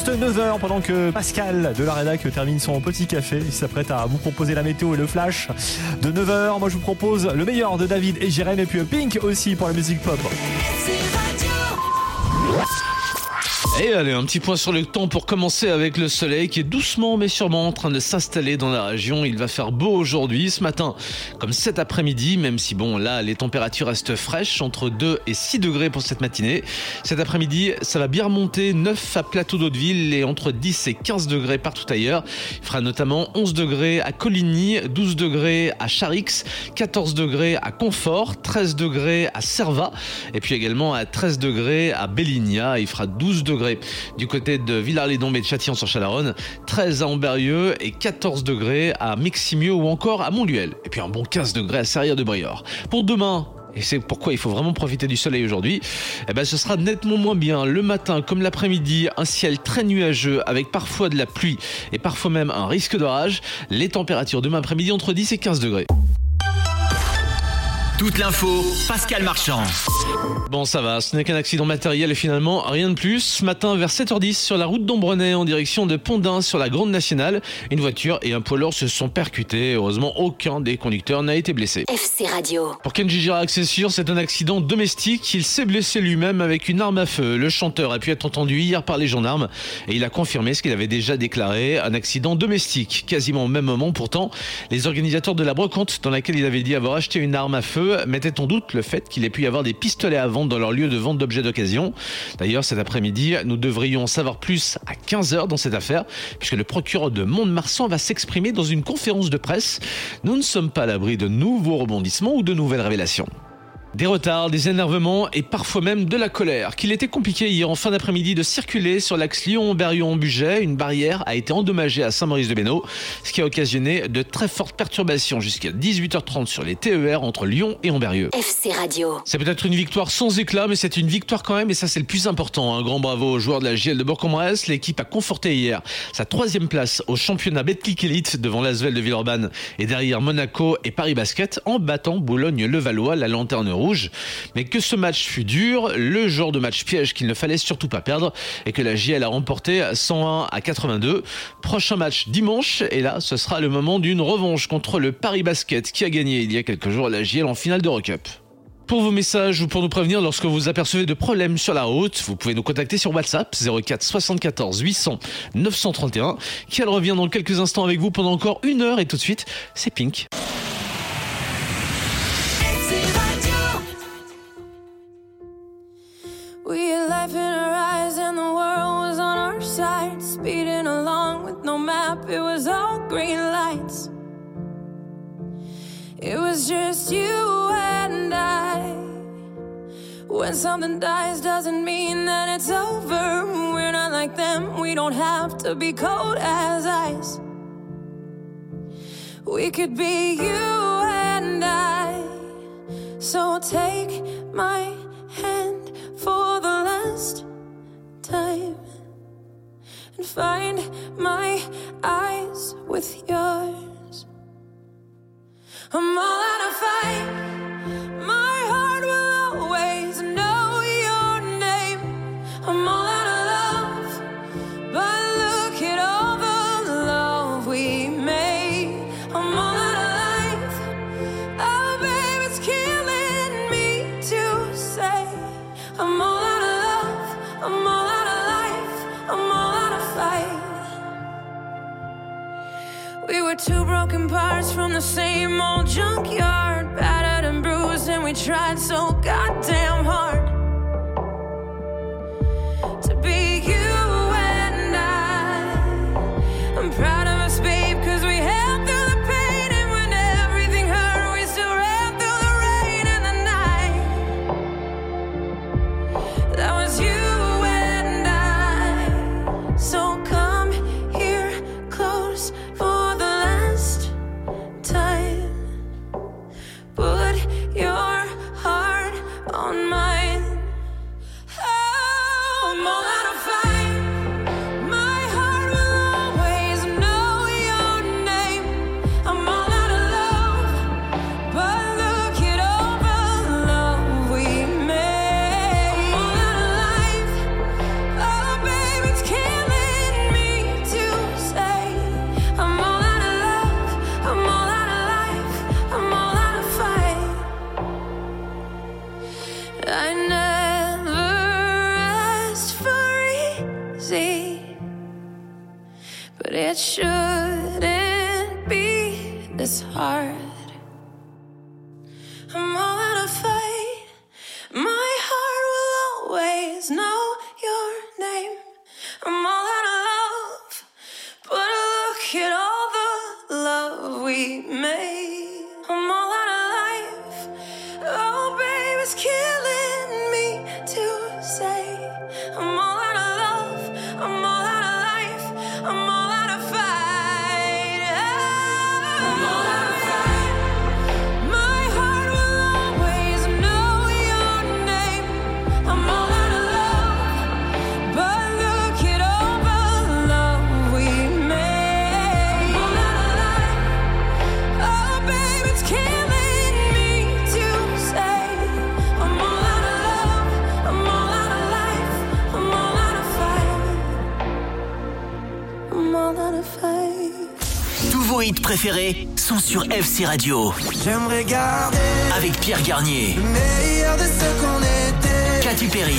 juste 9h pendant que Pascal de la rédac termine son petit café. Il s'apprête à vous proposer la météo et le flash de 9h. Moi je vous propose le meilleur de David et Jérém et puis Pink aussi pour la musique pop. Et allez, un petit point sur le temps pour commencer avec le soleil qui est doucement mais sûrement en train de s'installer dans la région. Il va faire beau aujourd'hui, ce matin, comme cet après-midi, même si bon, là, les températures restent fraîches, entre 2 et 6 degrés pour cette matinée. Cet après-midi, ça va bien remonter, 9 à Plateau d'Hauteville et entre 10 et 15 degrés partout ailleurs. Il fera notamment 11 degrés à Coligny, 12 degrés à Charix, 14 degrés à Confort, 13 degrés à Cervat et puis également à 13 degrés à Belligna. Il fera 12 degrés du côté de Villars-les-Dombes et de Châtillon-sur-Chalaronne, 13 à Amberieu et 14 degrés à Meximieux ou encore à Montluel. Et puis un bon 15 degrés à Serrières-de-Briord. Pour demain, et c'est pourquoi il faut vraiment profiter du soleil aujourd'hui, ce sera nettement moins bien. Le matin comme l'après-midi, un ciel très nuageux avec parfois de la pluie et parfois même un risque d'orage. Les températures demain après-midi entre 10 et 15 degrés. Toute l'info, Pascal Marchand. Bon, ça va, ce n'est qu'un accident matériel et finalement rien de plus. Ce matin, vers 7h10, sur la route d'Ombrenay en direction de Pont-d'Ain sur la Grande Nationale, une voiture et un poids lourd se sont percutés. Heureusement, aucun des conducteurs n'a été blessé. FC Radio. Pour Kenji Girac, c'est sûr, c'est un accident domestique. Il s'est blessé lui-même avec une arme à feu. Le chanteur a pu être entendu hier par les gendarmes et il a confirmé ce qu'il avait déjà déclaré, un accident domestique. Quasiment au même moment, pourtant, les organisateurs de la brocante, dans laquelle il avait dit avoir acheté une arme à feu, mettait en doute le fait qu'il ait pu y avoir des pistolets à vendre dans leur lieu de vente d'objets d'occasion. D'ailleurs, cet après-midi, nous devrions en savoir plus à 15h dans cette affaire, puisque le procureur de Mont-de-Marsan va s'exprimer dans une conférence de presse. Nous ne sommes pas à l'abri de nouveaux rebondissements ou de nouvelles révélations. Des retards, des énervements et parfois même de la colère. Qu'il était compliqué hier en fin d'après-midi de circuler sur l'axe Lyon-Amberieu-Bugey. Une barrière a été endommagée à Saint-Maurice-de-Bénaud, ce qui a occasionné de très fortes perturbations jusqu'à 18h30 sur les TER entre Lyon et Amberieu. FC Radio. C'est peut-être une victoire sans éclat, mais c'est une victoire quand même et ça c'est le plus important. Un grand bravo aux joueurs de la JL de Bourg-en-Bresse. L'équipe a conforté hier sa 3e place au championnat Betclic Elite devant l'Asvel de Villeurbanne et derrière Monaco et Paris Basket en battant Boulogne-Levallois, la lanterne rouge. Mais que ce match fut dur, le genre de match piège qu'il ne fallait surtout pas perdre et que la JL a remporté 101 à 82. Prochain match dimanche et là ce sera le moment d'une revanche contre le Paris Basket qui a gagné il y a quelques jours la JL en finale d'Eurocup. Pour vos messages ou pour nous prévenir lorsque vous apercevez de problèmes sur la route, vous pouvez nous contacter sur WhatsApp 04 74 800 931 qui elle revient dans quelques instants avec vous pendant encore 1 heure et tout de suite c'est Pink. We had life in our eyes and the world was on our side. Speeding along with no map, it was all green lights. It was just you and I. When something dies doesn't mean that it's over. We're not like them, we don't have to be cold as ice. We could be you and I. So take my hand for the last time and find my eyes with yours. I'm all out of fight. My heart will always know your name. I'm all out of love, but look at all the love we made. I'm all out of life. Oh, babe, it's killing me to say. I'm all out of love, I'm all out of life, I'm all out of fight. We were two broken parts from the same old junkyard, battered and bruised, and we tried so goddamn hard to be you and I'm proud of us, babe, cause we held through the pain, and when everything hurt, we still ran through the rain and the night. That was you and I. So come here close for the last time. Put your heart on my it's hard. I'm all out of fight. My heart will always know your name. I'm all out of love, but look at all the love we made. I'm all out of life. Oh, babe, it's killing me to say. I'm all out of love. I'm all out of life. I'm all out of fight. I'm all out of fight. My heart will always know your name. I'm all out of love, but look at all the love we made. I'm all out of life. Oh, babe, it's killing me to say. I'm all out of love. I'm all out of life. I'm all out of fight. I'm all out of fight. Tous vos hits préférés sont sur FC Radio. J'aimerais garder Avec Pierre Garnier, le meilleur de ce qu'on était. Katy Perry,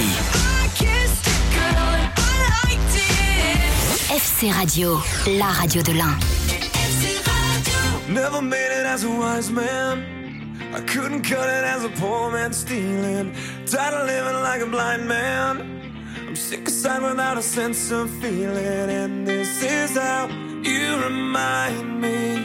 FC Radio, la radio de l'Ain. Never made it as a wise man. I couldn't cut it as a poor man stealing. Tired of living like a blind man. I'm sick aside without a sense of feeling. And this is how you remind me.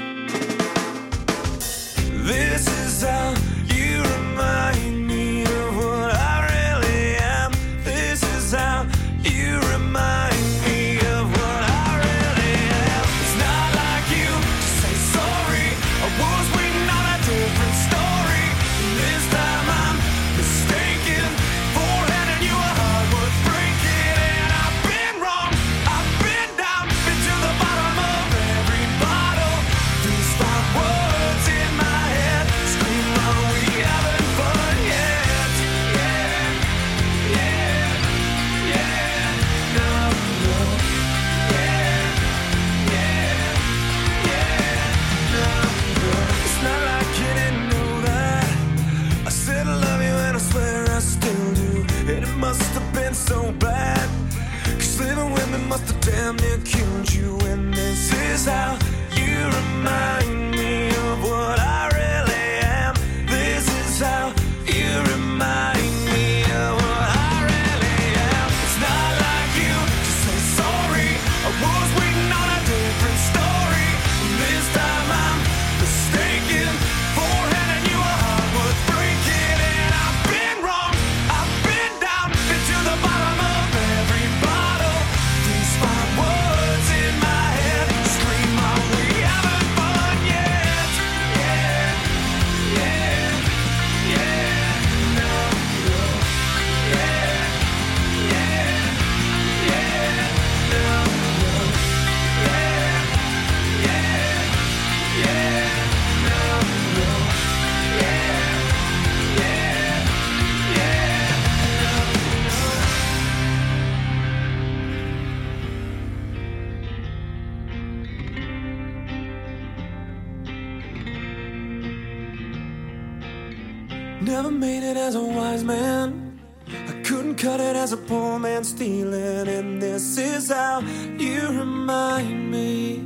This is how you remind me of what I really am. This is how you remind me of what I really am. It's not like you to say sorry. I was waiting on a different story. This time I'm mistaken for handing you a heart worth breaking. And I've been wrong, I've been down, been to the bottom of every bottle. These 5 words in my head scream, are we having fun yet? Yeah, yeah, yeah, no, no. Yeah, yeah, yeah, no, no. It's not like you didn't know that I said I love you and I swear I still do. And it must have been so bad, 'cause living with me must have damn near killed you. And this is how you remind me of what I really am. This is how you remind me of what I really am. It's not like you to say sorry. I was waiting on a different story. This time I'm mistaken for handing you a heart worth breaking. And I've been wrong, I've been down, been to the bottom of every bottle. These 5 words in my head scream, are we having fun yet? Yeah, yeah, yeah, no, no. Yeah, yeah, yeah, no, no. Yeah, yeah, yeah, no, no. Yeah, yeah, yeah, Never made it as a wise man. I couldn't cut it as a poor man stealing. And this is how you remind me.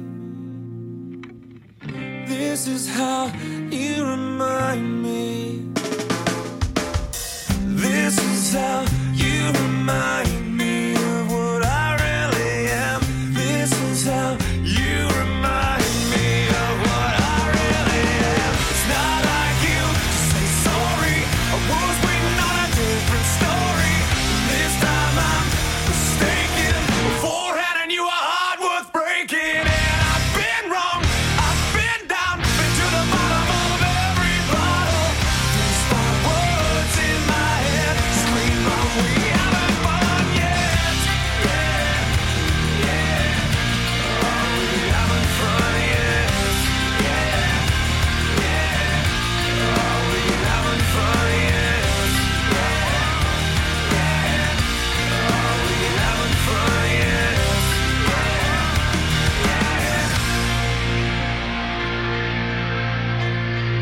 This is how you remind me. This is how you remind me of what I really am. This is how you remind me of what I really am. It's not like you to say sorry. I was waiting on a different story. This time I'm mistaken for handing you a heart worth breaking. And I've been wrong, I've been down, been to the bottom of every bottle. These 5 words in my head scream, are we having fun yet? Yeah, yeah. Are we having fun yet? Yeah, yeah. Are we having fun yet? Yeah, yeah. Are we having fun yet?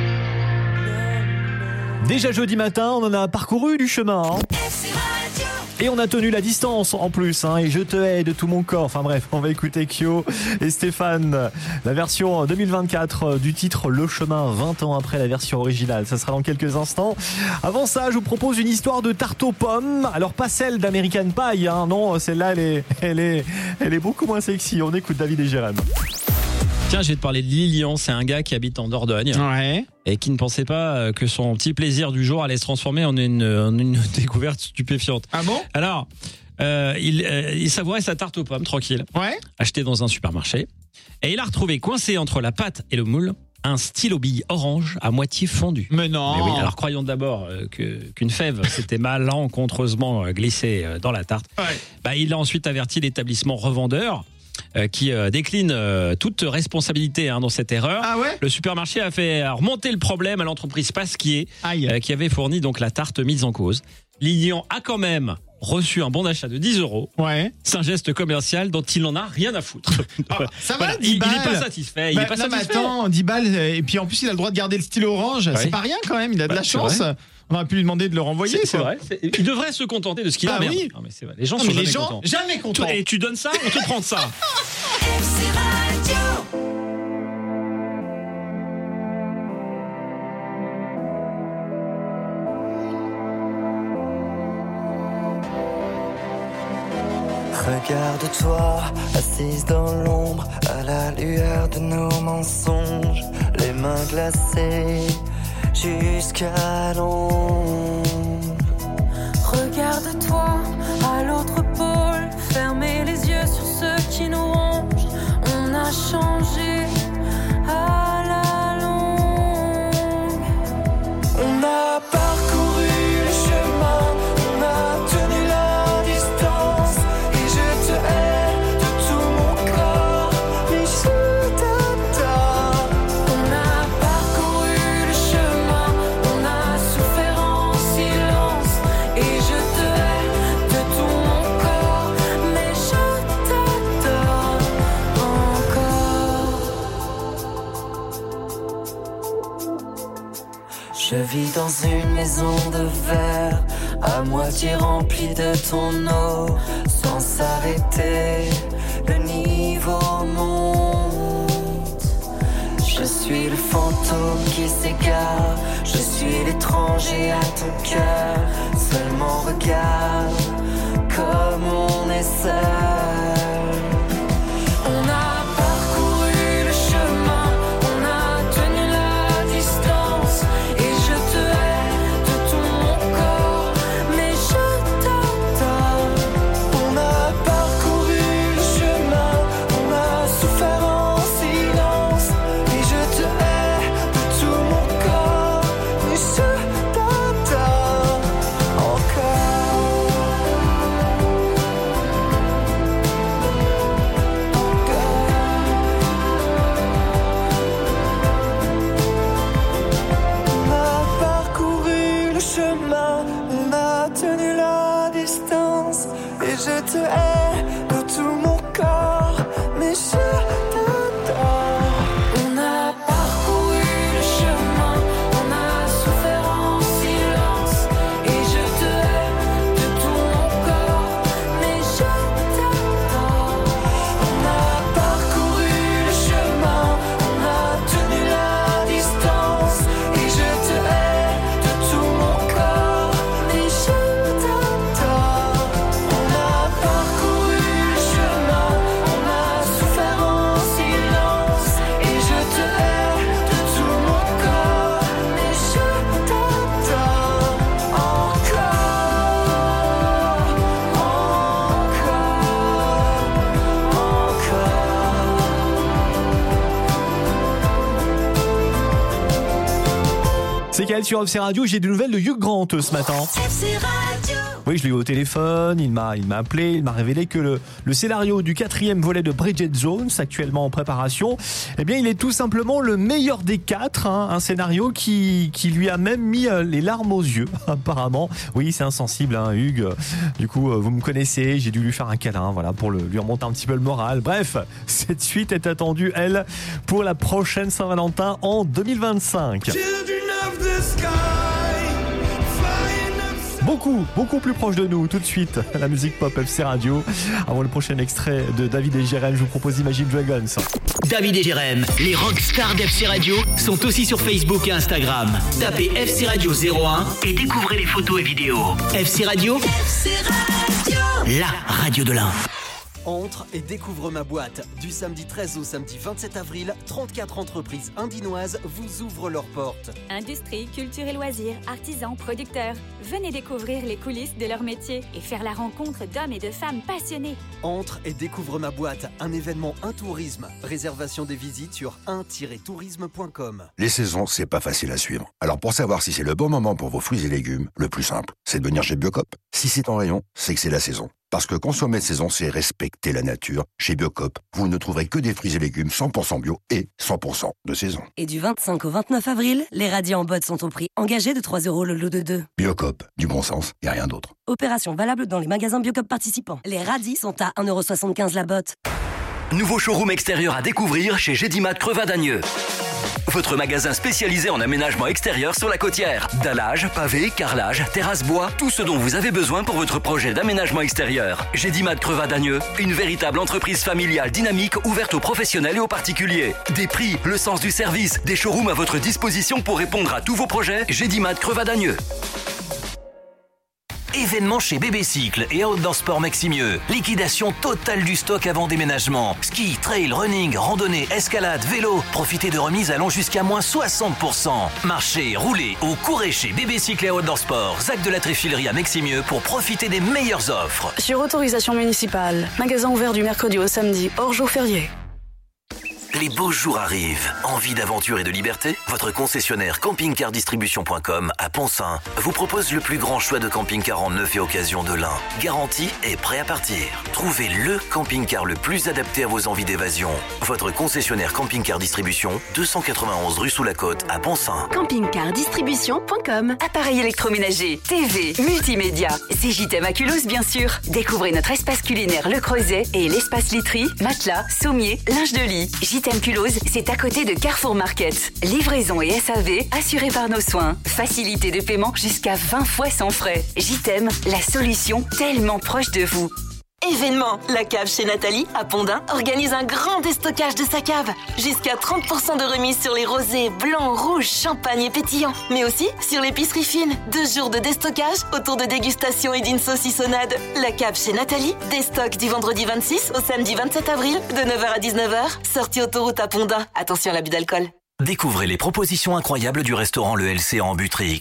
Déjà jeudi matin, on en a parcouru du chemin. Hein. FC Radio. Et on a tenu la distance en plus, hein, et je te hais de tout mon corps. Enfin bref, on va écouter Kyo et Stéphane, la version 2024 du titre Le Chemin, 20 ans après la version originale. Ça sera dans quelques instants. Avant ça, je vous propose une histoire de tarte aux pommes. Alors pas celle d'American Pie, hein, non, celle-là elle est beaucoup moins sexy. On écoute David et Jérém. Tiens, je vais te parler de Lilian, c'est un gars qui habite en Dordogne et qui ne pensait pas que son petit plaisir du jour allait se transformer en une découverte stupéfiante. Ah bon ? Alors, il savourait sa tarte aux pommes, tranquille, achetée dans un supermarché, et il a retrouvé coincé entre la pâte et le moule un stylo bille orange à moitié fondu. Mais non. Mais oui, alors croyons d'abord qu'une fève s'était malencontreusement glissée dans la tarte. Il a ensuite averti l'établissement revendeur qui décline toute responsabilité dans cette erreur. Ah ouais ? Le supermarché a fait remonter le problème à l'entreprise Pasquier qui avait fourni donc la tarte mise en cause. Lilian a quand même reçu un bon d'achat de 10 €. C'est un geste commercial dont il n'en a rien à foutre. Ça va, 10 il balles. n'est pas satisfait. Il est pas non, mais satisfait. attends, 10 balles, et puis en plus il a le droit de garder le stylo orange. C'est pas rien quand même, il a de la chance. On aurait pu lui demander de le renvoyer. C'est vrai. Il devrait se contenter de ce qu'il a. Merde. Oui. Non, mais c'est vrai. Les gens sont jamais contents. Et tu donnes ça, on te prend ça. Regarde-toi, assise dans l'ombre, à la lueur de nos mensonges, les mains glacées jusqu'à l'ombre. Regarde-toi à l'autre pôle, fermez les yeux sur ceux qui nous rongent. On a changé à la longue. On a parcouru le chemin, on a tenu la distance, et je te hais de tout mon corps, mais je t'adore. On a parcouru le chemin, on a souffert en silence, et je te hais de tout mon corps, mais je t'adore encore. Je vis dans une maison de verre, à moitié remplie de ton eau, sans s'arrêter, le niveau monte. Je suis le fantôme qui s'égare, je suis l'étranger à ton cœur. Seulement regarde comme on est seul. On a parcouru le chemin, on a tenu la distance, et je te hais de tout mon corps, mais je t'adore. On a parcouru le chemin, on a souffert en silence, et je te hais de tout mon corps, mais je t'adore encore. On a parcouru le chemin, on a tenu la distance, et je te hais de tout mon corps, mais je t'adore. On a parcouru le chemin, on a souffert en silence, et je te hais de tout mon corps, mais je t'adore. On a parcouru le chemin, on a tenu la distance, et je te hais de tout mon corps, mais je t'adore. On a parcouru le chemin, on a souffert en silence, et je te hais de tout mon corps, mais je t'adore encore, C'est Kael sur FC Radio. J'ai des nouvelles de Hugh Grant ce matin. Oui, je l'ai eu au téléphone, il m'a appelé, il m'a révélé que le scénario du 4e volet de Bridget Jones, actuellement en préparation, eh bien, il est tout simplement le meilleur des 4, un scénario qui lui a même mis les larmes aux yeux, apparemment. Oui, c'est insensible, Hugues. Du coup, vous me connaissez, j'ai dû lui faire un câlin, voilà, pour lui remonter un petit peu le moral. Bref, cette suite est attendue, elle, pour la prochaine Saint-Valentin en 2025. beaucoup plus proche de nous. Tout de suite, la musique pop FC Radio. Avant le prochain extrait de David et Jérém, je vous propose Imagine Dragons. David et Jérém, les rockstars d'FC Radio, sont aussi sur Facebook et Instagram. Tapez FC Radio 01 et découvrez les photos et vidéos. FC Radio, la radio de l'Ain. Entre et découvre ma boîte. Du samedi 13 au samedi 27 avril, 34 entreprises indinoises vous ouvrent leurs portes. Industrie, culture et loisirs, artisans, producteurs. Venez découvrir les coulisses de leur métier et faire la rencontre d'hommes et de femmes passionnés. Entre et découvre ma boîte, un événement Un Tourisme. Réservation des visites sur un-tourisme.com. Les saisons, c'est pas facile à suivre. Alors pour savoir si c'est le bon moment pour vos fruits et légumes, le plus simple, c'est de venir chez Biocop. Si c'est en rayon, c'est que c'est la saison. Parce que consommer de saison, c'est respecter la nature. Chez Biocop, vous ne trouverez que des fruits et légumes 100% bio et 100% de saison. Et du 25 au 29 avril, les radis en botte sont au prix engagé de 3 € le lot de 2. Biocop, du bon sens et rien d'autre. Opération valable dans les magasins Biocop participants. Les radis sont à 1,75 € la botte. Nouveau showroom extérieur à découvrir chez Gédimat Crevas-Dagneux. Votre magasin spécialisé en aménagement extérieur sur la Côtière. Dallage, pavé, carrelage, terrasse bois, tout ce dont vous avez besoin pour votre projet d'aménagement extérieur. Gédimat Crevas-Dagneux, une véritable entreprise familiale dynamique ouverte aux professionnels et aux particuliers. Des prix, le sens du service, des showrooms à votre disposition pour répondre à tous vos projets. Gédimat Crevas-Dagneux. Événement chez Bébé Cycle et Outdoor Sport Maximieux. Liquidation totale du stock avant déménagement. Ski, trail, running, randonnée, escalade, vélo. Profitez de remises allant jusqu'à moins 60%. Marchez, roulez ou courez chez Bébé Cycle et Outdoor Sport. Zac de la Tréfilerie à Maximieux pour profiter des meilleures offres. Sur autorisation municipale. Magasin ouvert du mercredi au samedi, hors jour férié. Les beaux jours arrivent. Envie d'aventure et de liberté? Votre concessionnaire campingcardistribution.com à Pont-Saint vous propose le plus grand choix de camping-car en neuf et occasion de l'Ain. Garanti et prêt à partir. Trouvez le camping-car le plus adapté à vos envies d'évasion. Votre concessionnaire camping-car distribution, 291 rue sous la Côte à Pont-Saint. campingcardistribution.com. Appareil électroménager, TV, multimédia. C'est JTM à Culose, bien sûr. Découvrez notre espace culinaire Le Creuset et l'espace literie, matelas, sommier, linge de lit. JTM Culose, c'est à côté de Carrefour Market. Livraison et SAV assurés par nos soins. Facilité de paiement jusqu'à 20 fois sans frais. JTM, la solution tellement proche de vous. Événement, la cave chez Nathalie, à Pondin, organise un grand déstockage de sa cave. Jusqu'à 30% de remise sur les rosés, blancs, rouges, champagne et pétillants. Mais aussi sur l'épicerie fine. 2 jours de déstockage autour de dégustation et d'une saucissonnade. La cave chez Nathalie, déstock du vendredi 26 au samedi 27 avril, de 9h à 19h. Sortie autoroute à Pondin. Attention à l'abus d'alcool. Découvrez les propositions incroyables du restaurant Le LC en Butrix.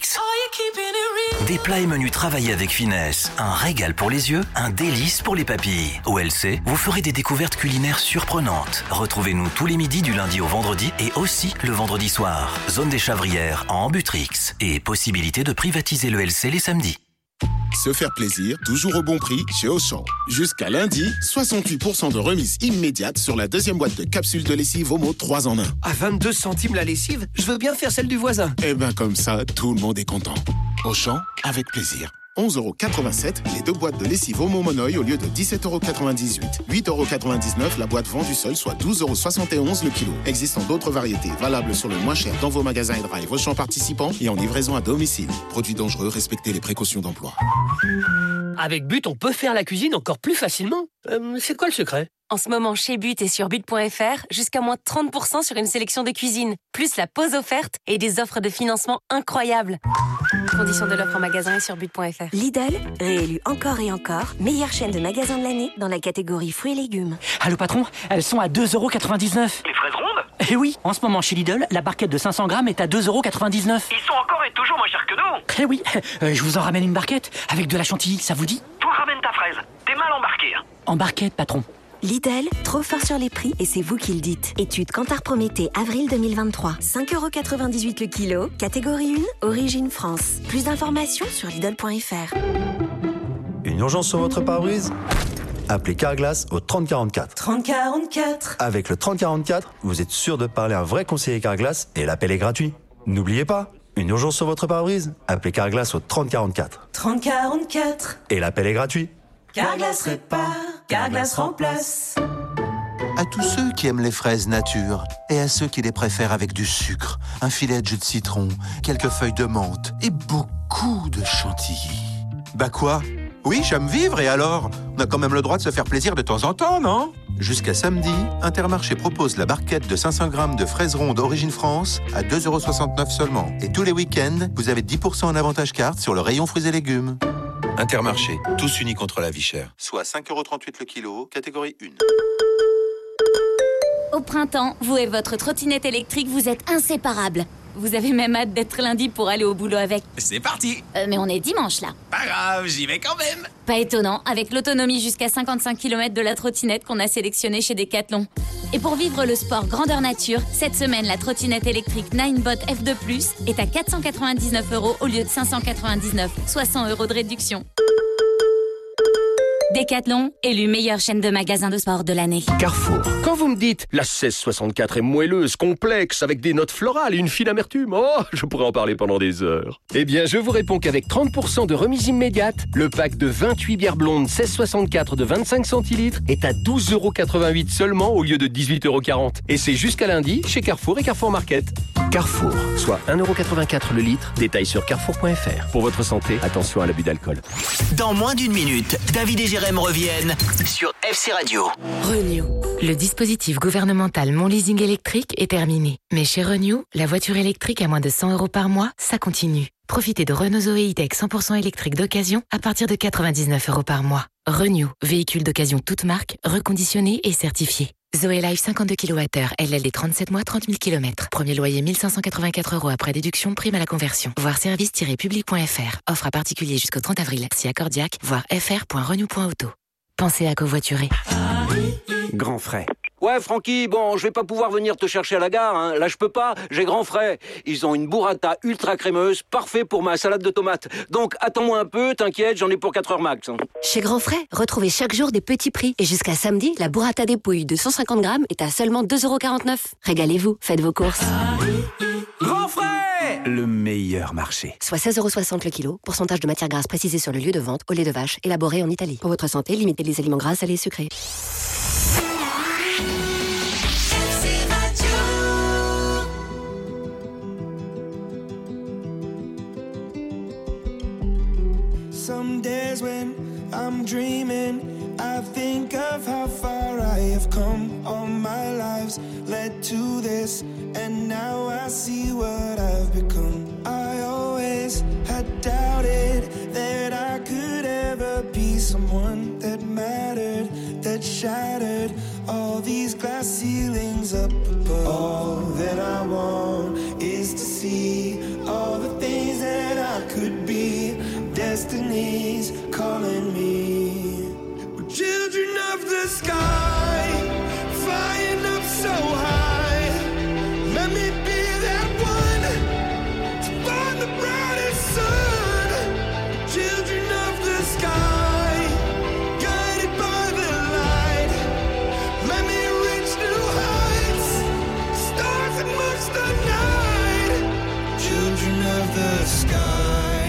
Des plats et menus travaillés avec finesse, un régal pour les yeux, un délice pour les papilles. Au LC, vous ferez des découvertes culinaires surprenantes. Retrouvez-nous tous les midis du lundi au vendredi et aussi le vendredi soir. Zone des Chavrières en Butrix et possibilité de privatiser le LC les samedis. Se faire plaisir, toujours au bon prix chez Auchan. Jusqu'à lundi, 68% de remise immédiate sur la deuxième boîte de capsules de lessive Homo 3 en 1. À 22 centimes la lessive, je veux bien faire celle du voisin. Eh ben comme ça, tout le monde est content. Auchan, avec plaisir. 11,87 € les 2 boîtes de lessive Homo Monoï au lieu de 17,98 €. 8,99 € la boîte vendue seule, soit 12,71 € le kilo. Existant d'autres variétés, valables sur le moins cher dans vos magasins et drive Auchan participants et en livraison à domicile. Produits dangereux, respectez les précautions d'emploi. Avec But, on peut faire la cuisine encore plus facilement. C'est quoi le secret ? En ce moment, chez But et sur but.fr, jusqu'à moins 30% sur une sélection de cuisine, plus la pause offerte et des offres de financement incroyables. Conditions de l'offre en magasin et sur but.fr. Lidl, réélu encore et encore, meilleure chaîne de magasins de l'année dans la catégorie fruits et légumes. Allô patron, elles sont à 2,99 €. Les fraises rondes ? Eh oui, en ce moment chez Lidl, la barquette de 500 grammes est à 2,99 €. Ils sont encore et toujours moins chers que nous. Eh oui, je vous en ramène une barquette avec de la chantilly, ça vous dit ? Toi ramène ta fraise, t'es mal embarqué. En barquette, patron. Lidl, trop fort sur les prix et c'est vous qui le dites. Étude Kantar Prométhée, avril 2023. 5,98 € le kilo, catégorie 1, origine France. Plus d'informations sur Lidl.fr. Une urgence sur votre pare-brise ? Appelez Carglass au 3044. 3044. Avec le 3044, vous êtes sûr de parler à un vrai conseiller Carglass et l'appel est gratuit. N'oubliez pas, une urgence sur votre pare-brise ? Appelez Carglass au 3044. 3044. Et l'appel est gratuit. Carglass répare, Carglass remplace. À tous ceux qui aiment les fraises nature et à ceux qui les préfèrent avec du sucre, un filet de jus de citron, quelques feuilles de menthe et beaucoup de chantilly. Bah quoi? Oui, j'aime vivre et alors? On a quand même le droit de se faire plaisir de temps en temps, non? Jusqu'à samedi, Intermarché propose la barquette de 500 grammes de fraises rondes Origine France à 2,69 € seulement. Et tous les week-ends, vous avez 10% en avantage carte sur le rayon fruits et légumes. Intermarché, tous unis contre la vie chère. Soit 5,38 € le kilo, catégorie 1. Au printemps, vous et votre trottinette électrique, vous êtes inséparables. Vous avez même hâte d'être lundi pour aller au boulot avec. C'est parti. Mais on est dimanche là. Pas grave, j'y vais quand même. Pas étonnant, avec l'autonomie jusqu'à 55 km de la trottinette qu'on a sélectionnée chez Decathlon. Et pour vivre le sport grandeur nature, cette semaine, la trottinette électrique Ninebot F2+, est à 499 € au lieu de 599, soit 100 € de réduction. Decathlon, élu meilleure chaîne de magasins de sport de l'année. Carrefour. Quand vous me dites la 1664 est moelleuse, complexe, avec des notes florales et une fine amertume, oh, je pourrais en parler pendant des heures. Eh bien, je vous réponds qu'avec 30% de remise immédiate, le pack de 28 bières blondes 1664 de 25 centilitres est à 12,88 € seulement au lieu de 18,40 €. Et c'est jusqu'à lundi chez Carrefour et Carrefour Market. Carrefour, soit 1,84 € le litre. Détail sur carrefour.fr. Pour votre santé, attention à l'abus d'alcool. Dans moins d'une minute, David et Jérém reviennent sur FC Radio. Renew. Le dispositif gouvernemental Mon Leasing électrique est terminé. Mais chez Renew, la voiture électrique à moins de 100 € par mois, ça continue. Profitez de Renault Zoé E-Tech 100% électrique d'occasion à partir de 99 € par mois. Renew, véhicule d'occasion toute marque, reconditionné et certifié. Zoé Life 52 kWh, LLD 37 mois, 30 000 km. Premier loyer 1584 € après déduction, prime à la conversion. Voir service-public.fr. Offre à particulier jusqu'au 30 avril. Si accordiaque, voir fr.renew.auto. Pensez à covoiturer. Grand frais. Ouais, Francky, bon, je vais pas pouvoir venir te chercher à la gare, hein. Là, je peux pas, j'ai grand frais. Ils ont une burrata ultra crémeuse, parfait pour ma salade de tomates. Donc, attends-moi un peu, t'inquiète, j'en ai pour 4 heures max. Hein. Chez Grand Frais, retrouvez chaque jour des petits prix. Et jusqu'à samedi, la burrata des pouilles de 150 grammes est à seulement 2,49 €. Régalez-vous, faites vos courses. Grand frais, le meilleur marché. Soit 16,60 € le kilo, pourcentage de matière grasse précisé sur le lieu de vente, au lait de vache, élaboré en Italie. Pour votre santé, limitez les aliments gras, salés et sucrés. Some days when I'm dreaming, I think of how far I have come. All my lives led to this, and now I see what I've become. I always had doubted that I could ever be someone that mattered, that shattered all these glass ceilings up above. All that I want is to see all the things that I could be. Destiny's calling me. We're children of the sky, flying up so high. Let me be that one to find the brightest sun. Children of the sky, guided by the light. Let me reach new heights, stars amongst the night. Children of the sky.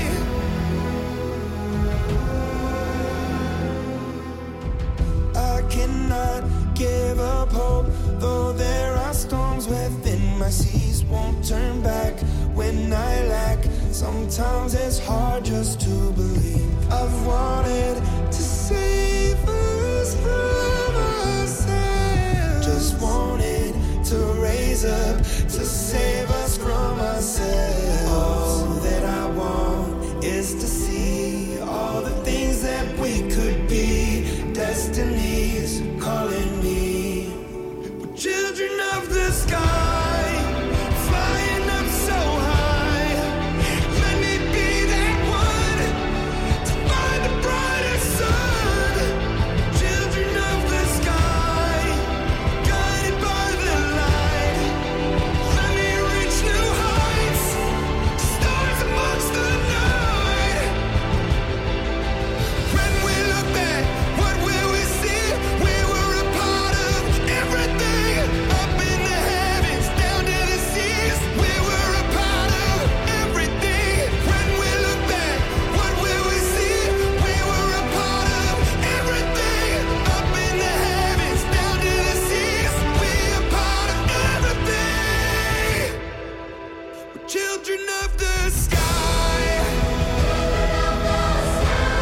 Cannot give up hope, though there are storms within my seas. Won't turn back when I lack. Sometimes it's hard just to believe. I've wanted to save us from ourselves. Just wanted to raise up to save us from ourselves. All that I want is to see all the things that we could be. Destiny's calling me. We're children of the sky, flying up so high. Let me be that one to find the brightest sun. Children of the sky, guided by the light. Let me reach new heights, stars amongst the night. When we look back, what will we see? We were a part of everything, up in the heavens, down to the seas. We were a part of everything. When we look back, what will we see? We were a part of everything, up in the heavens, down to the seas. We are part of everything. We're children of the sky.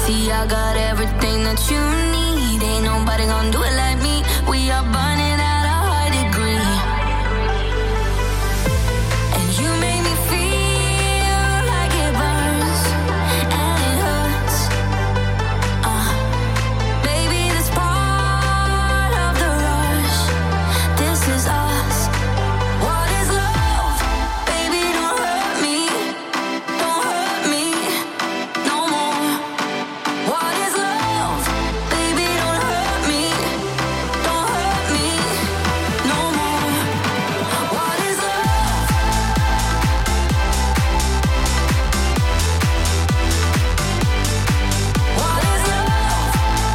See, I got everything that you need. Ain't nobody gonna do it like me. We are burning at a high degree. And you make me feel like it burns and it hurts. Baby, this part of the rush. This is us. What is love? Baby, don't hurt me. Don't hurt me no more. What is love? Baby, don't hurt me. Don't hurt me no more. What is love? What is love?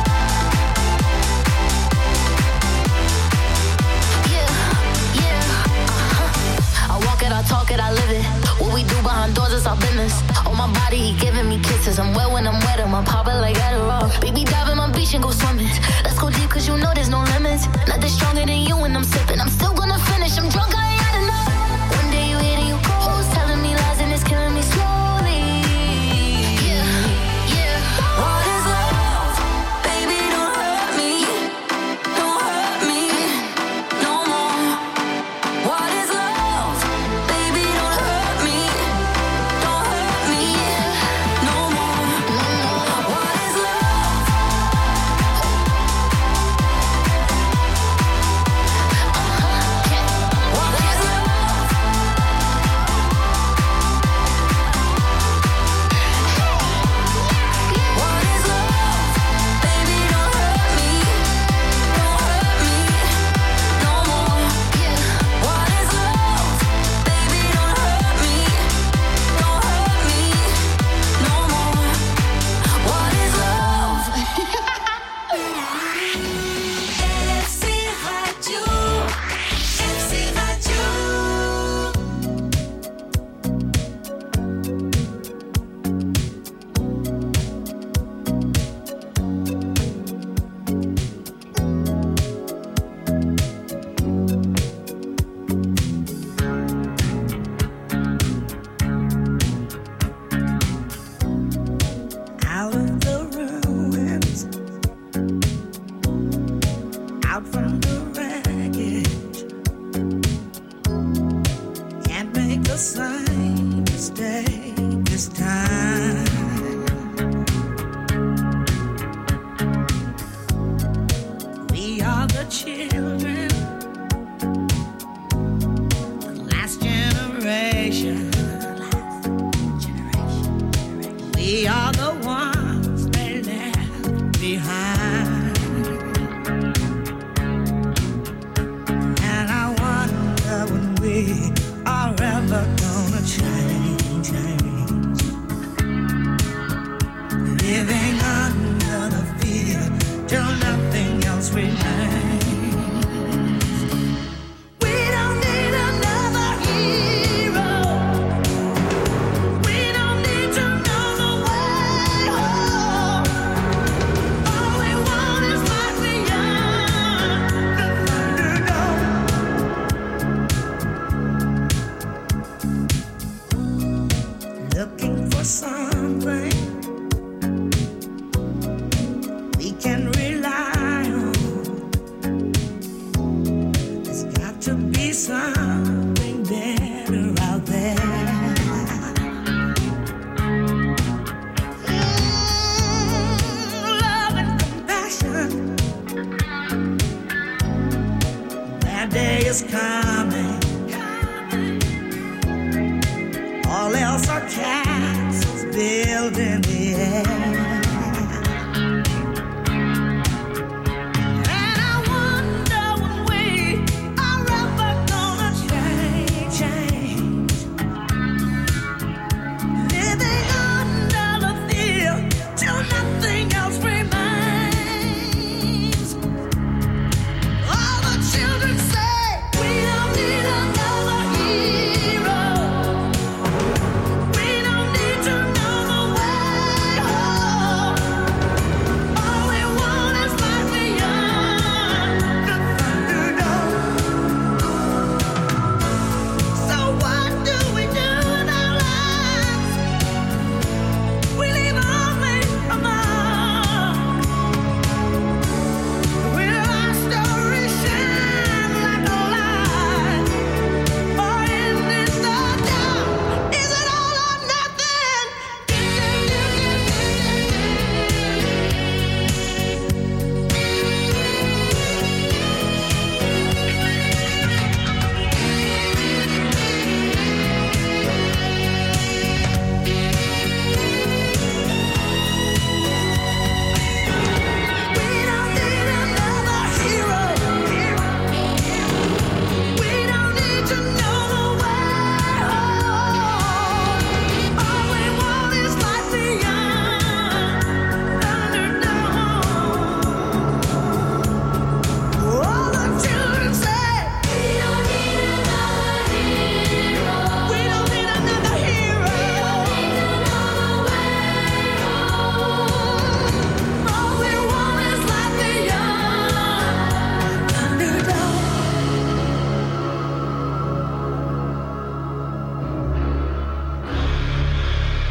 I walk it, I talk it, I live it. What we do behind doors is our business. On my body, he giving me kisses. I'm wet when I'm wet, I'm popping like Adderall. Baby, dive in my beach and go swimming. Let's go deep, cause you know there's no limits. Nothing stronger than you when I'm sipping. I'm still gonna finish, I'm drunk, I ain't had enough. One day you hit and you close, telling me lies and it's killing me slowly. What is love? Baby, don't hurt me. Don't hurt me no more. What is love? Baby, don't hurt me. Don't hurt me no more. What is love? What is love? What is love? Baby, don't hurt me. Don't hurt me no more. What is love? Baby, don't hurt me. Don't hurt me no more. What is love? FC Radio. FC Radio. Out of the ruins, out from the wreckage, can't make the same mistake this time. We are the children, the last generation. We are the ones they left behind. And I wonder when we are ever gonna change. Living under the fear till nothing else remains. We don't need another hero. We don't need to know the way home. All we want is what we are, the Thunderdome. Looking for something we can rely on. There's got to be something better out there. Love and compassion. That day is coming. All else are castles built in the air. And I wonder when we are ever gonna change. Living under the fear till nothing else remains. All the children say we don't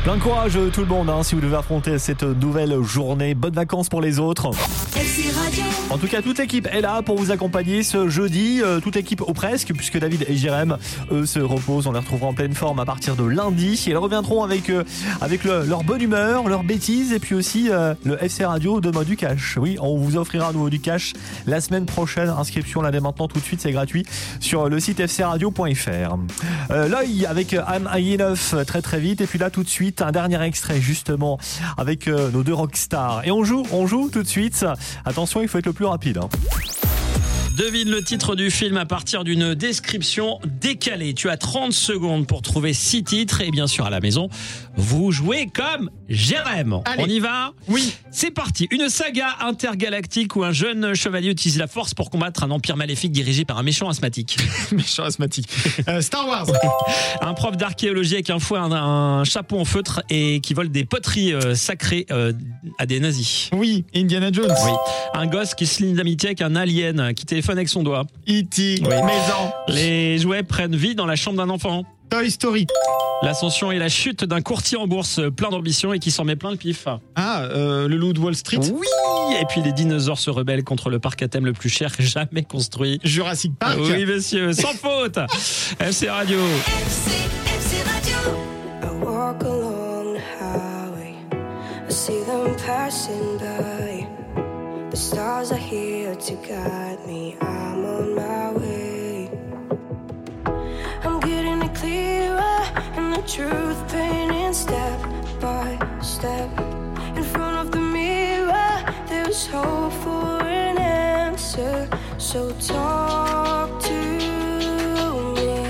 Plein de courage tout le monde si vous devez affronter cette nouvelle journée. Bonnes vacances pour les autres. En tout cas, toute l'équipe est là pour vous accompagner ce jeudi. Toute l'équipe ou presque, puisque David et Jérém, eux, se reposent. On les retrouvera en pleine forme à partir de lundi. Ils reviendront avec leur bonne humeur, leurs bêtises et puis aussi le FC Radio donne-moi du cash. Oui, on vous offrira à nouveau du cash la semaine prochaine. Inscription là dès maintenant tout de suite, c'est gratuit sur le site fcradio.fr. L'œil avec I'm High Enough très très vite. Et puis là tout de suite, un dernier extrait justement avec nos deux rockstars. Et on joue tout de suite. Attention, il faut être le plus rapide. Devine le titre du film à partir d'une description décalée. Tu as 30 secondes pour trouver 6 titres. Et bien sûr, à la maison, vous jouez comme Jérém. Allez. On y va ? Oui. C'est parti. Une saga intergalactique où un jeune chevalier utilise la force pour combattre un empire maléfique dirigé par un méchant asthmatique. Méchant asthmatique. Star Wars. Un prof d'archéologie avec un fouet, un chapeau en feutre et qui vole des poteries sacrées à des nazis. Oui. Indiana Jones. Oui. Un gosse qui se lie d'amitié avec un alien qui téléphone avec son doigt. E.T. Oui. Maison. Les jouets prennent vie dans la chambre d'un enfant. Toy Story. L'ascension et la chute d'un courtier en bourse plein d'ambition et qui s'en met plein le pif. Le loup de Wall Street. Oui. Et puis les dinosaures se rebellent contre le parc à thème le plus cher jamais construit. Jurassic Park. Oui monsieur, sans faute. FC Radio. FC Radio. I walk along the highway. I see them passing by. The stars are here to guide me. I'm on my way. I'm getting it clearer, and the truth painting step by step. In front of the mirror, there's hope for an answer. So talk to me.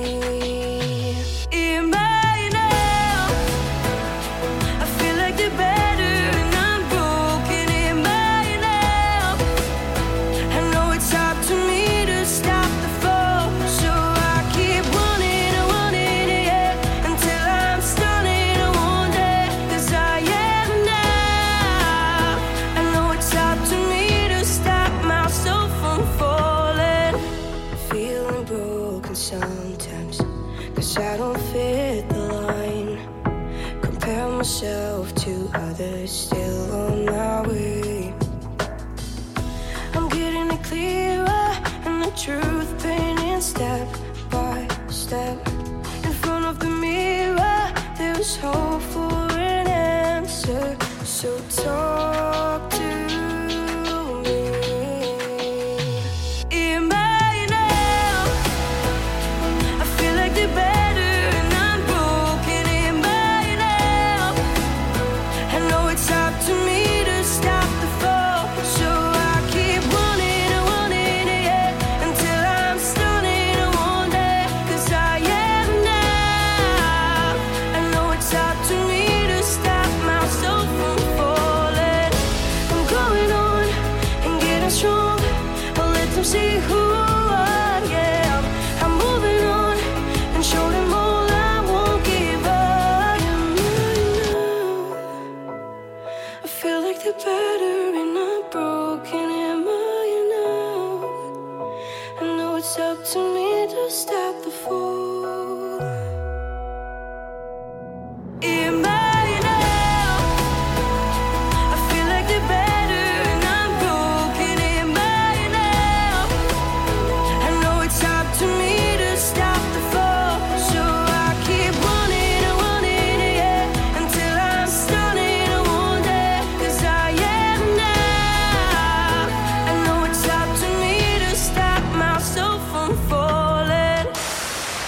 Am I now? I feel like the better and I'm broken. Am I now? I know it's up to me to stop the fall, so I keep running, yeah, until I'm stunning one day. 'Cause I am now. I know it's up to me to stop myself from falling. Feeling broken sometimes, 'cause I don't fit the line. Compare myself to others, still on my way. I'm getting it clearer, and the truth painting step by step. In front of the mirror, there's hope for an answer. So talk to me. Am I now? I feel like the better and I'm broken. Am I now? I know it's up to me to stop the fall, so I keep running, yeah, until I'm stunning one day. 'Cause I am now. I know it's up to me to stop myself from falling. I'm going on and getting strong. I'll let them see who I am. I'm moving on and show them all I won't give up. I feel like the better and I'm broken. Am I now? I know it's up to me to stop the fall. Am I now? I feel like the better and I'm broken. Am I now? I know it's up to me to stop the fall, so I keep running, yeah, until I'm stunning one day. 'Cause I am now. I know it's up to me to stop myself from falling.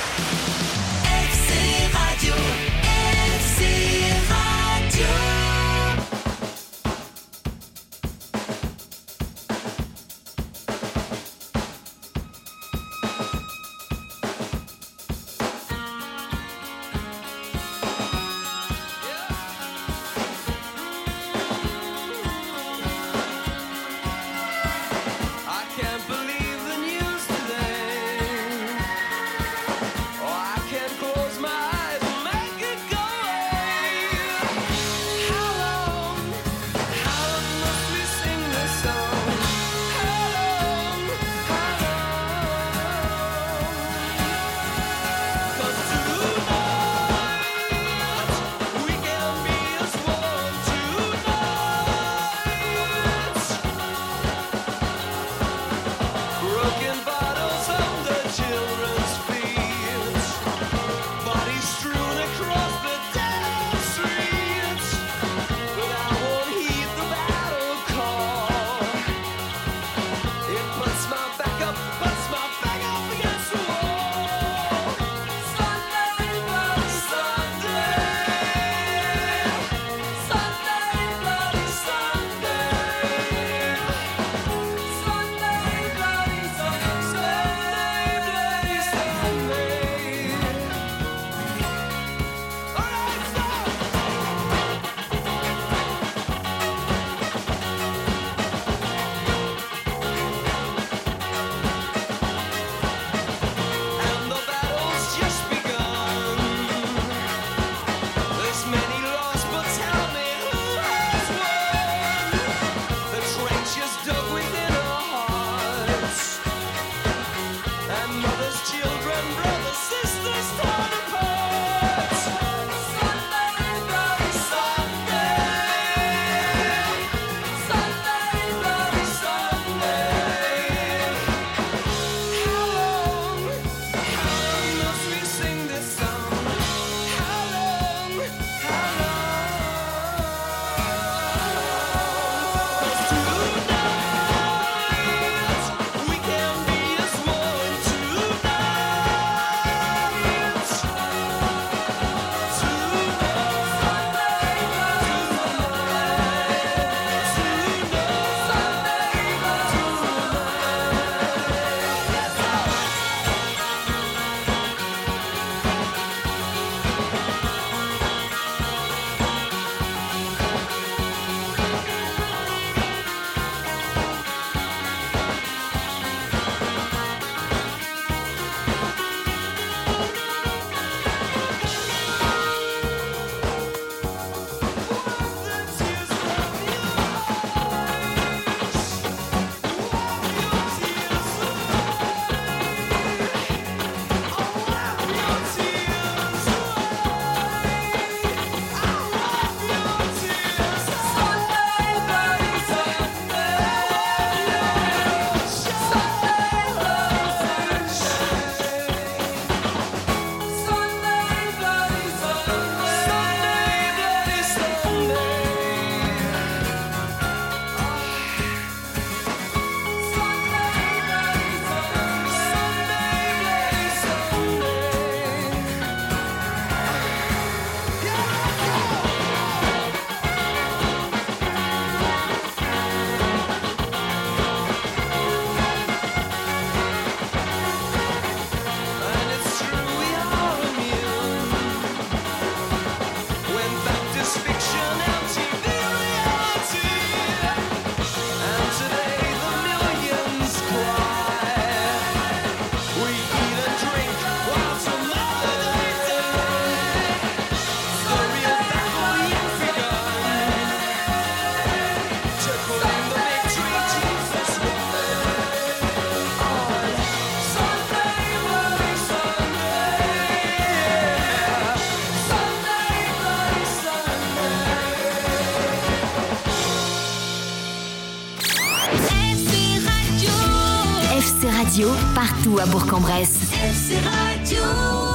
FC Radio, partout à Bourg-en-Bresse. FC Radio.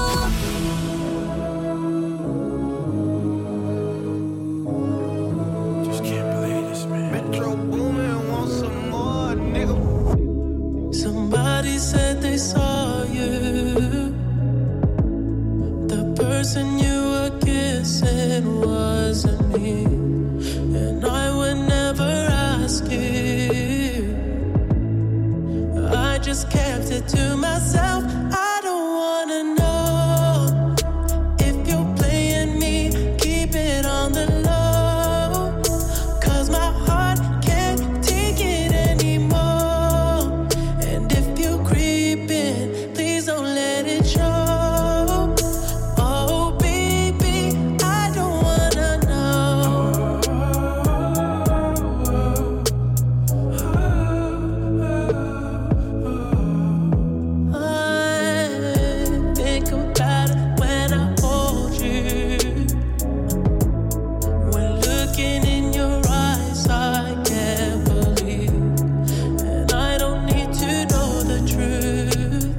Somebody said they saw you. The person you were kissing wasn't me. And I would never ask you. I just kept it to myself. I don't wanna know if you're playing me. Keep it on the low. 'Cause my heart can't take it anymore. And if you creep in, please don't let it show. Oh baby, I don't wanna know. I think about it when I hold you. When looking in your eyes, I can't believe. And I don't need to know the truth.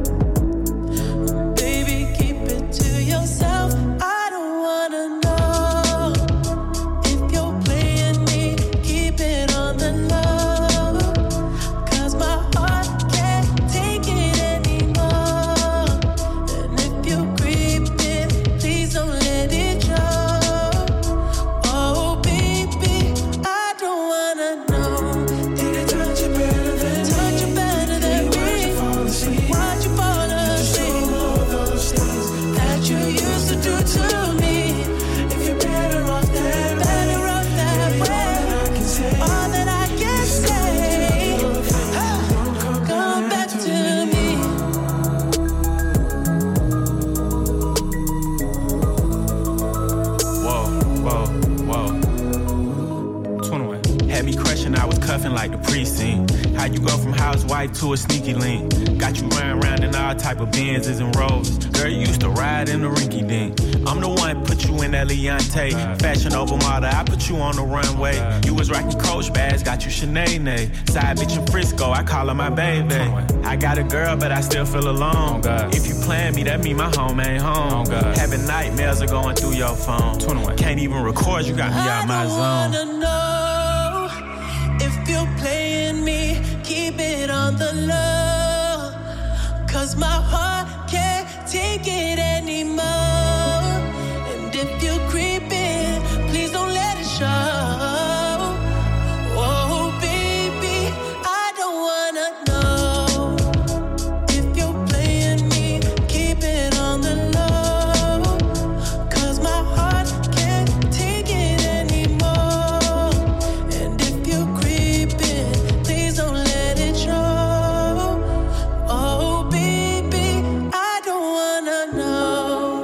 Baby, keep it to yourself. I don't wanna know if you're playing me. Keep it on the low. 'Cause my heart can't take it anymore. And if you're creeping, please don't let it show. Oh baby, I don't wanna know. Did it touch you better than me? Touch you better than me? Why'd you fall asleep? Those things that you used to do to me. If you're better off that way, all that I can say, come back to me. Whoa. 21. Had me crushing, I was cuffing like the precinct. How you go from housewife to a sneaky link? Got you running around in all type of Benzes and Rovers. Girl, you used to ride in the rinky dink. I'm the one put you in that Leontay. Fashion over model, I put you on the runway. You was rocking Coach bags, got you Sinead. Side bitch in Frisco, I call her my baby. I got a girl, but I still feel alone. If you plan me, that mean my home ain't home. Having nightmares are going through your phone. 21. Can't even record, you got me out my zone. I wanna know if you're playing me. Keep it on the low. 'Cause my heart can't take it anymore. And if you're creeping, please don't let it show. Oh baby, I don't wanna know if you're playing me. Keep it on the low. 'Cause my heart can't take it anymore. And if you're creeping, please don't let it show. Oh baby, I don't wanna know.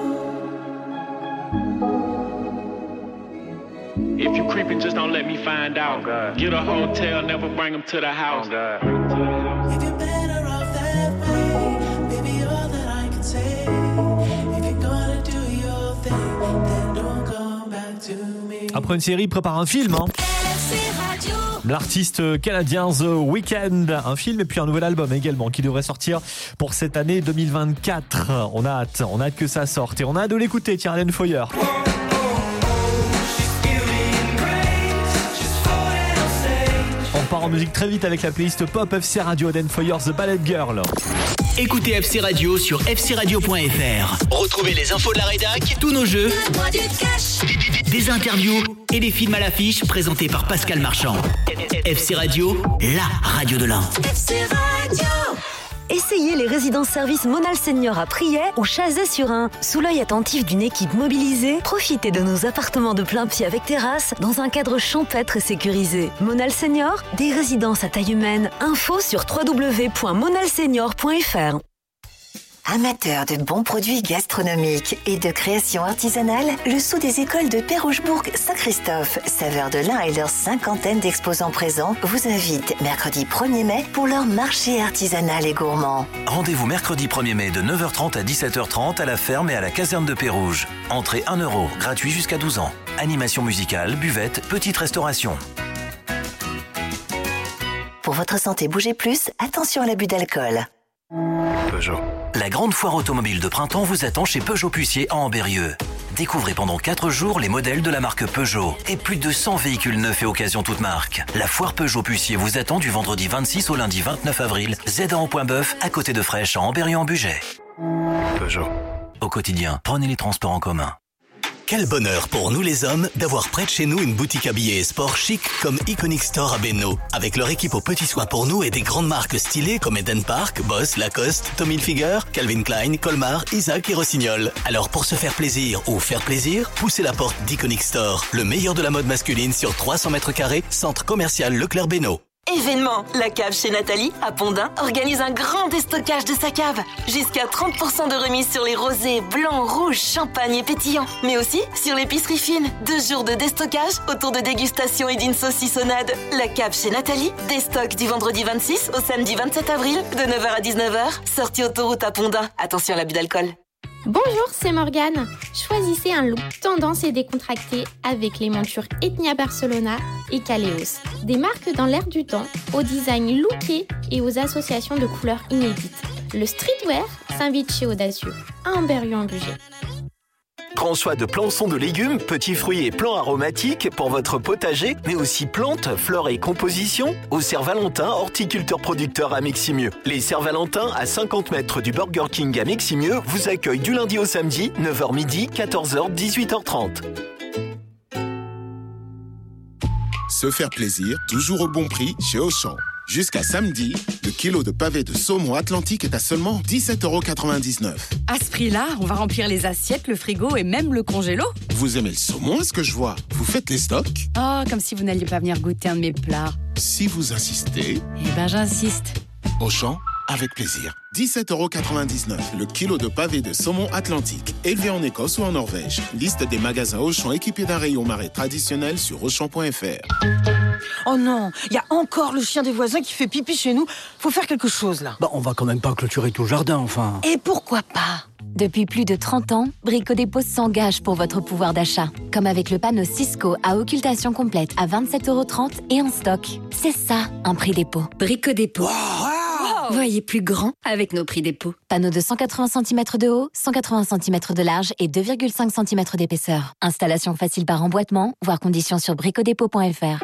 If you creeping, just don't let me find out. Get a hotel, never bring them to the house. If you're better off that way, baby, all that I can say. If you're gonna do your thing, then don't come back to me. Après une série, il prépare un film. L'artiste canadien The Weeknd, un film et puis un nouvel album également qui devrait sortir pour cette année 2024. On a hâte que ça sorte et on a hâte de l'écouter. Tiens, Allen Foyer. On repart en musique très vite avec la playlist pop FC Radio Allen Foyer, The Ballet Girl. Écoutez FC Radio sur fcradio.fr. Retrouvez les infos de la rédac, tous nos jeux, des interviews et des films à l'affiche présentés par Pascal Marchand. FC Radio, la radio de l'Ain. FC Radio. Essayez les résidences-services Monal Senior à Priay ou Chazay-sur-Ain. Sous l'œil attentif d'une équipe mobilisée, profitez de nos appartements de plein pied avec terrasse dans un cadre champêtre et sécurisé. Monal Senior, des résidences à taille humaine. Info sur www.monalsenior.fr. Amateurs de bons produits gastronomiques et de création artisanale, le Sceau des écoles de Pérouge-Bourg Saint-Christophe, saveur de l'Ain et leur 50aine d'exposants présents, vous invite mercredi 1er mai pour leur marché artisanal et gourmand. Rendez-vous mercredi 1er mai de 9h30 à 17h30 à la ferme et à la caserne de Pérouge. Entrée 1 €, gratuit jusqu'à 12 ans. Animation musicale, buvette, petite restauration. Pour votre santé, bougez plus, attention à l'abus d'alcool. Peugeot. La grande foire automobile de printemps vous attend chez Peugeot Puissier à Ambérieux. Découvrez pendant 4 jours les modèles de la marque Peugeot et plus de 100 véhicules neufs et occasions toutes marques. La foire Peugeot Puissier vous attend du vendredi 26 au lundi 29 avril, ZA en Point-Bœuf, à côté de Fraîche, à Ambérieux-en-Bugey. Peugeot. Au quotidien, prenez les transports en commun. Quel bonheur pour nous les hommes d'avoir près de chez nous une boutique habillée et sport chic comme Iconic Store à Bénaud. Avec leur équipe aux petits soins pour nous et des grandes marques stylées comme Eden Park, Boss, Lacoste, Tommy Hilfiger, Calvin Klein, Colmar, Isaac et Rossignol. Alors pour se faire plaisir ou faire plaisir, poussez la porte d'Iconic Store. Le meilleur de la mode masculine sur 300 mètres carrés, centre commercial Leclerc Bénaud. Événement, la cave chez Nathalie, à Pondin, organise un grand déstockage de sa cave. Jusqu'à 30% de remise sur les rosés, blancs, rouges, champagne et pétillants. Mais aussi sur l'épicerie fine. 2 jours de déstockage autour de dégustation et d'une saucissonnade. La cave chez Nathalie, déstock du vendredi 26 au samedi 27 avril, de 9h à 19h. Sortie autoroute à Pondin. Attention à l'abus d'alcool. Bonjour, c'est Morgane. Choisissez un look tendance et décontracté avec les montures Ethnia Barcelona et Kaleos. Des marques dans l'air du temps, au design looké et aux associations de couleurs inédites. Le streetwear s'invite chez Audacieux, à Ambérieux-en-Bugey. Grand choix de plançons de légumes, petits fruits et plants aromatiques pour votre potager, mais aussi plantes, fleurs et compositions. Au Cerf-Valentin, horticulteur-producteur à Meximieux. Les Cerf-Valentin, à 50 mètres du Burger King à Meximieux, vous accueillent du lundi au samedi, 9h midi, 14h, 18h30. Se faire plaisir, toujours au bon prix chez Auchan. Jusqu'à samedi, le kilo de pavé de saumon Atlantique est à seulement 17,99 €. À ce prix-là, on va remplir les assiettes, le frigo et même le congélo. Vous aimez le saumon, est-ce que je vois? Vous faites les stocks? Oh, comme si vous n'alliez pas venir goûter un de mes plats. Si vous insistez... Eh ben, j'insiste. Auchan, avec plaisir. 17,99 € le kilo de pavé de saumon Atlantique, élevé en Écosse ou en Norvège. Liste des magasins Auchan équipés d'un rayon marais traditionnel sur Auchan.fr. Oh non, il y a encore le chien des voisins qui fait pipi chez nous. Faut faire quelque chose là. Bah, on va quand même pas clôturer tout le jardin, enfin. Et pourquoi pas? Depuis plus de 30 ans, Brico Dépôt s'engage pour votre pouvoir d'achat. Comme avec le panneau Cisco à occultation complète à 27,30 € et en stock. C'est ça, un prix dépôt. Brico Dépôt. Wow. Voyez plus grand avec nos prix dépôt. Panneau de 180 cm de haut, 180 cm de large et 2,5 cm d'épaisseur. Installation facile par emboîtement, voire conditions sur bricodépôt.fr.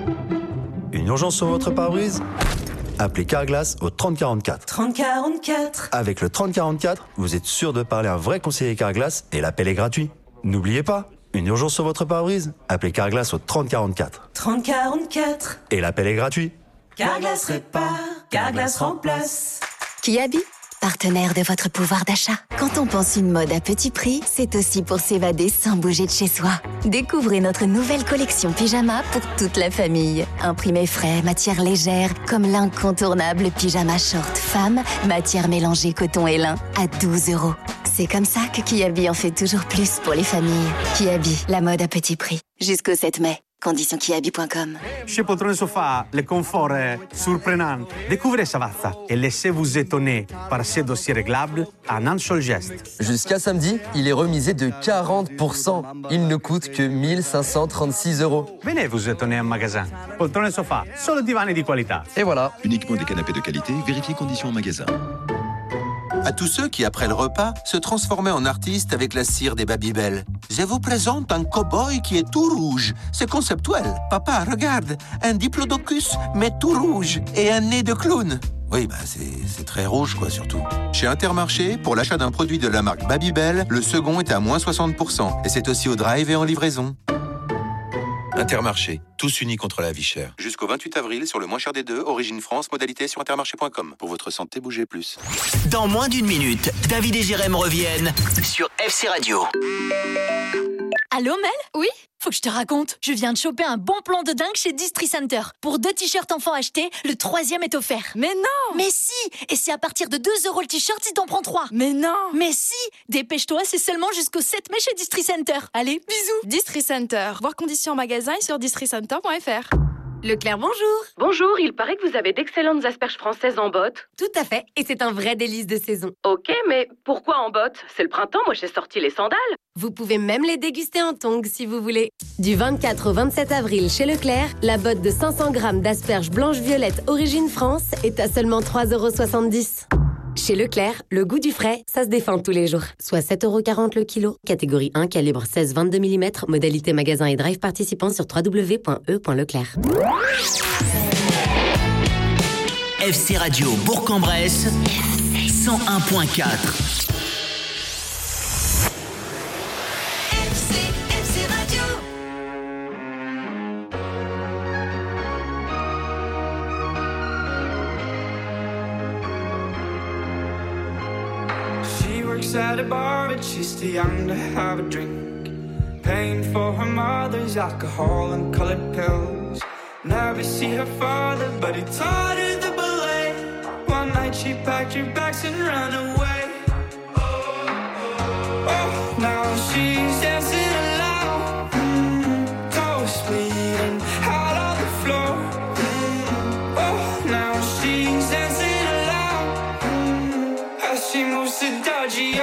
Une urgence sur votre pare-brise? Appelez Carglass au 3044. 3044. Avec le 3044, vous êtes sûr de parler à un vrai conseiller Carglass et l'appel est gratuit. N'oubliez pas, une urgence sur votre pare-brise? Appelez Carglass au 3044. 3044. Et l'appel est gratuit. Carglass répare, Carglass remplace. Kiabi, partenaire de votre pouvoir d'achat. Quand on pense une mode à petit prix, c'est aussi pour s'évader sans bouger de chez soi. Découvrez notre nouvelle collection pyjama pour toute la famille. Imprimé frais, matière légère, comme l'incontournable pyjama short femme, matière mélangée coton et lin, à 12 €. C'est comme ça que Kiabi en fait toujours plus pour les familles. Kiabi, la mode à petit prix. Jusqu'au 7 mai. Conditions kiabi.com. Chez Poltrone Sofa, le confort est surprenant. Découvrez Savazza et laissez-vous étonner par ces dossiers réglables en un seul geste. Jusqu'à samedi, il est remisé de 40%. Il ne coûte que 1536 €. Venez vous étonner en magasin. Poltrone Sofa, solo divani di qualità. Et voilà. Uniquement des canapés de qualité, vérifiez conditions en magasin. À tous ceux qui, après le repas, se transformaient en artistes avec la cire des Babybel. Je vous présente un cow-boy qui est tout rouge. C'est conceptuel. Papa, regarde, un diplodocus, mais tout rouge, et un nez de clown. Oui, c'est très rouge, quoi, surtout. Chez Intermarché, pour l'achat d'un produit de la marque Babybel, le second est à moins 60%. Et c'est aussi au drive et en livraison. Intermarché, tous unis contre la vie chère. Jusqu'au 28 avril, sur le moins cher des deux, Origine France, modalité sur intermarché.com. Pour votre santé, bougez plus. Dans moins d'une minute, David et Jérém reviennent sur FC Radio. Allô Mel? Oui? Faut que je te raconte. Je viens de choper un bon plan de dingue chez Distri Center. Pour 2 t-shirts enfants achetés, le 3e est offert. Mais non! Mais si! Et c'est à partir de 2 € le t-shirt si t'en prends 3. Mais non! Mais si! Dépêche-toi, c'est seulement jusqu'au 7 mai chez Distri Center. Allez, bisous! Distri Center. Voir conditions en magasin et sur districenter.fr. Leclerc, bonjour. Bonjour, il paraît que vous avez d'excellentes asperges françaises en botte. Tout à fait, et c'est un vrai délice de saison. Ok, mais pourquoi en botte? C'est le printemps, moi j'ai sorti les sandales. Vous pouvez même les déguster en tongs si vous voulez. Du 24 au 27 avril chez Leclerc, la botte de 500 grammes d'asperges blanches-violettes Origine France est à seulement 3,70 €. Chez Leclerc, le goût du frais, ça se défend tous les jours. Soit 7,40 € le kilo. Catégorie 1, calibre 16-22 mm. Modalité magasin et drive participant sur www.e.leclerc. FC Radio Bourg-en-Bresse, 101.4. At a bar, but she's too young to have a drink. Paying for her mother's alcohol and colored pills. Never see her father, but he taught her the ballet. One night she packed her bags and ran away. Oh, now she's dancing alone, toes bleeding out on the floor. Oh, now she's dancing alone as she moves to dodgy.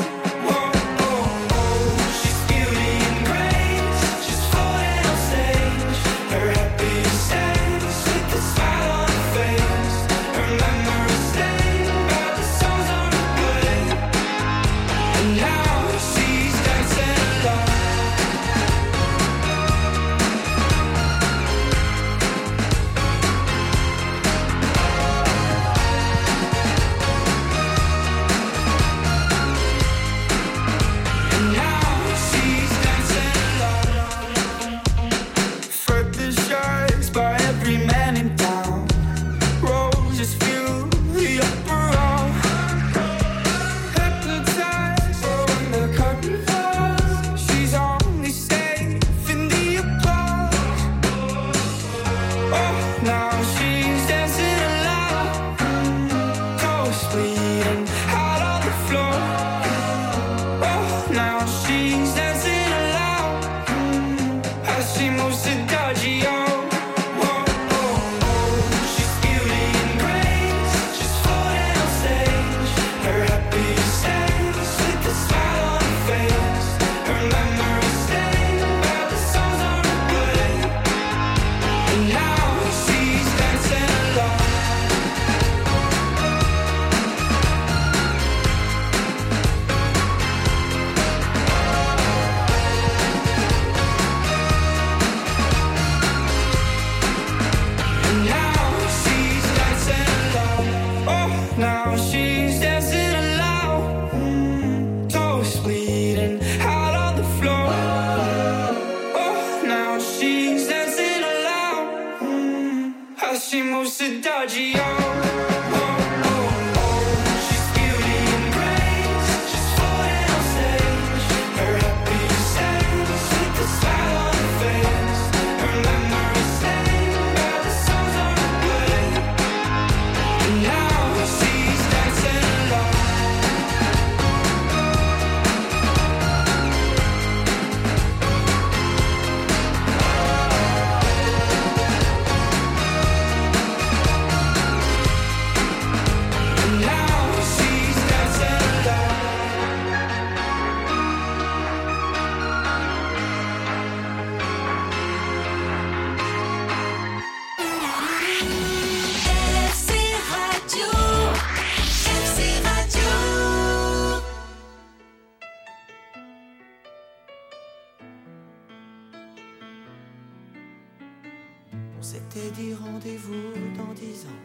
On s'était dit rendez-vous dans 10 ans.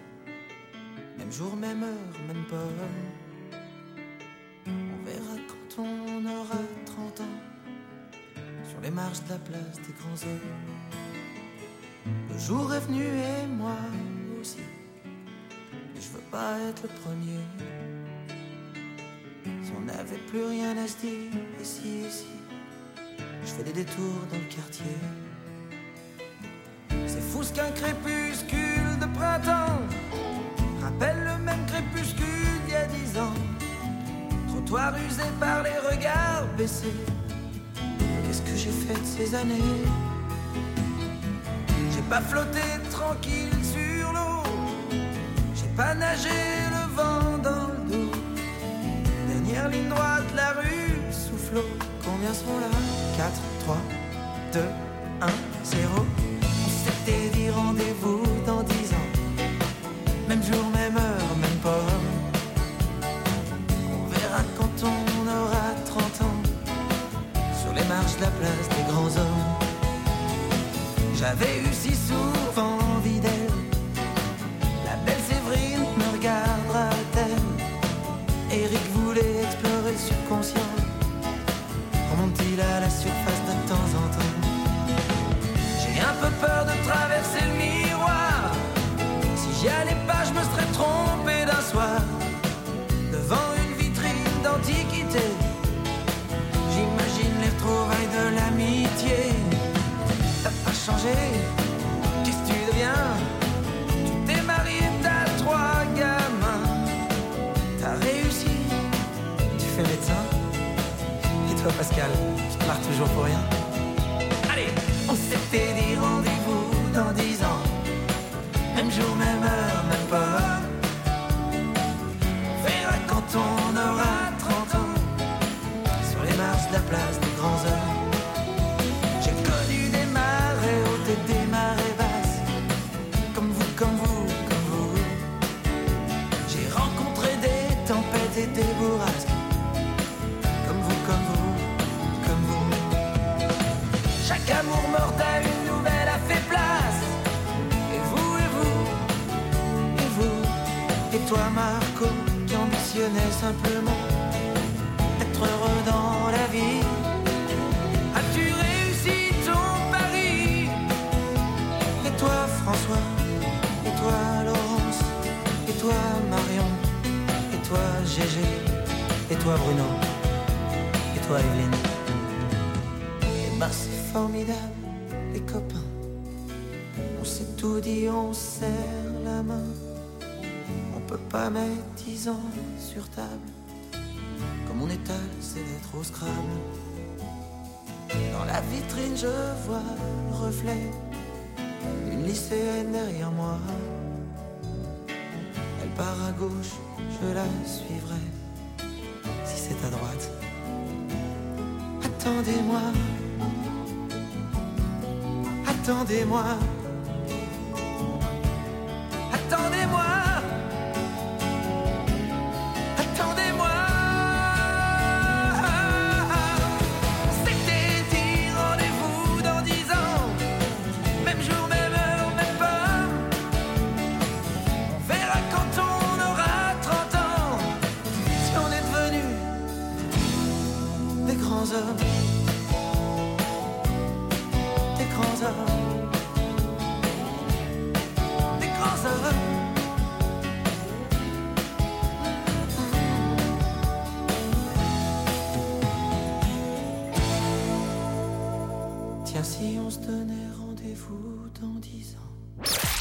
Même jour, même heure, même pas. On verra quand on aura 30 ans. Sur les marches de la place des grands hommes. Le jour est venu et moi aussi. Mais je veux pas être le premier. Si on n'avait plus rien à se dire, ici, je fais des détours dans le quartier. C'est fou ce qu'un crépuscule de printemps rappelle le même crépuscule d'il y a 10 ans. Trottoir usé par les regards baissés. Qu'est-ce que j'ai fait de ces années? J'ai pas flotté tranquille sur l'eau. J'ai pas nagé le vent dans le dos. Dernière ligne droite, la rue souffle. Combien seront là? 4, 3, 2, 1, 0. On s'était dit rendez-vous dans 10 ans. Même jour, même heure, même pomme. On verra quand on aura 30 ans. Sur les marches de la place des grands hommes. J'avais eu si souvent envie d'elle. La belle Séverine me regardera-t-elle? Eric voulait explorer le subconscient. Remonte-t-il à la surface de temps en temps? J'ai un peu peur de traverser le miroir. Si j'y allais pas, je me serais trompé d'un soir. Devant une vitrine d'antiquité, j'imagine les retrouvailles de l'amitié. T'as pas changé, qu'est-ce que tu deviens? Tu t'es marié, t'as 3 gamins. T'as réussi, tu fais médecin. Et toi Pascal, tu te marres toujours pour rien. Allez, on s'était dit rendez-vous dans 10 ans. Même jour, même heure, même pas. On verra quand on aura 30 ans. Sur les marches de la place des grands hommes. J'ai connu des marées hautes et des marées basses. Comme vous, comme vous, comme vous. J'ai rencontré des tempêtes et des bourrasques. Comme vous, comme vous, comme vous. Chaque amour mort à une nouvelle a fait place. Et vous, et vous, et vous. Et toi Marco, qui ambitionnais simplement être heureux dans la vie. As-tu réussi ton pari? Et toi François, et toi Laurence, et toi Marion, et toi Gégé, et toi Bruno, et toi Evelyne. Et ben c'est formidable, les copains. On s'est tout dit, on serre la main. On peut pas mettre 10 ans sur table. Comme mon étal, c'est d'être au Scrabble. Dans la vitrine, je vois le reflet d'une lycéenne derrière moi. Elle part à gauche, je la suivrai. Si c'est à droite, attendez-moi. Attendez-moi. Attendez-moi. Attendez-moi. C'était dit rendez-vous dans 10 ans. Même jour, même heure, même pas. On verra quand on aura 30 ans. Si on est devenus des grands hommes. Des grands hommes. Des grands hommes. Tiens, si on se donnait rendez-vous dans 10 ans.